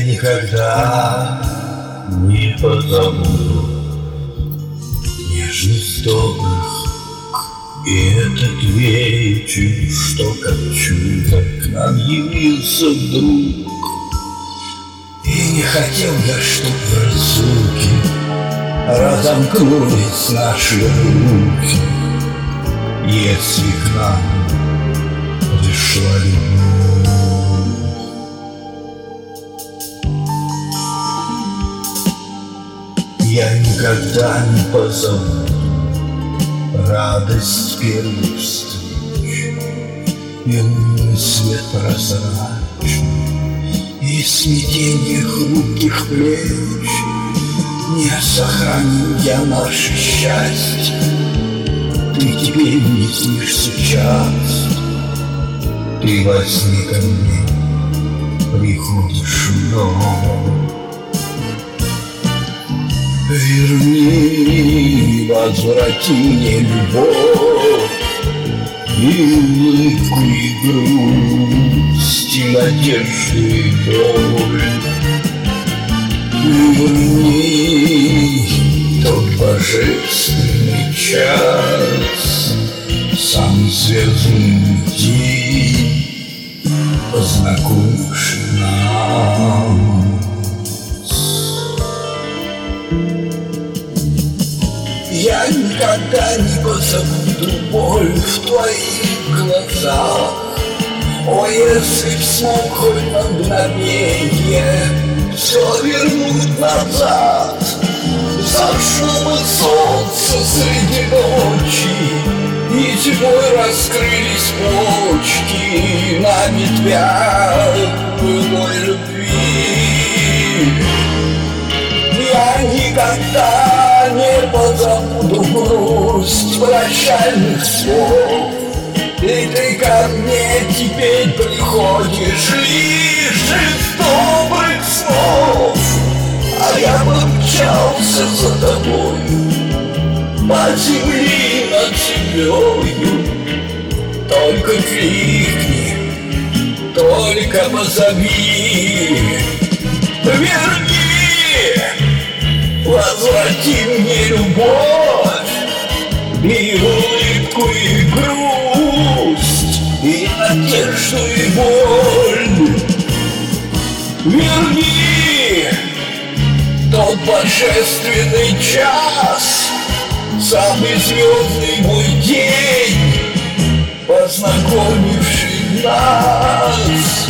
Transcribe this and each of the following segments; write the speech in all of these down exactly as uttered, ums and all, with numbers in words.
никогда не позабуду нежность добрых и этот вечер, что как чудо к нам явился вдруг. И не хотел я, чтоб в разлуке разомкнулись наши руки, если к нам пришла любовь. Я никогда не позабуду радость первых встреч и лунный свет прозрачный, и смятенье хрупких плеч. Не сохранил я наше счастье, ты теперь не снишься часто, ты во сне ко мне приходишь вновь. Верни, возврати мне любовь и улыбку, и грусть, и надежду, и боль. Верни тот божественный час, сам звездный день, познакомивший нас. Я никогда не позабуду боль в твоих глазах. О, если б смог хоть на мгновенье все вернуть назад, зашло бы солнце среди ночи, и зимой раскрылись почки на ветвях былой любви. Я никогда не позабуду грусть прощальных слов, и ты ко мне теперь приходишь лишь из добрых снов. А я бы мчался за тобою по земли над землею. Только крикни, только позови, верни, возврати мне любовь и улыбку, и грусть, и надежду, и боль. Верни тот божественный час, самый звездный мой день, познакомивший нас.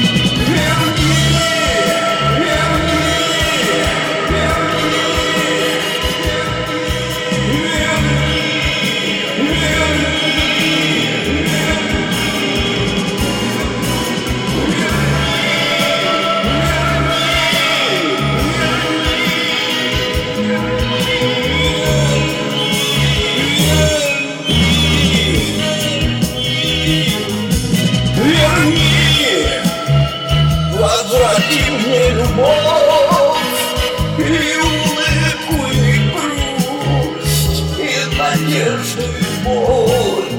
Возврати мне любовь и улыбку, и грусть, и надежду, и боль.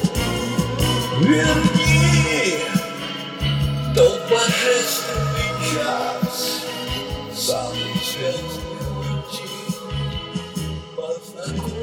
Верни тот божественный час, самый светлый день, познакомь.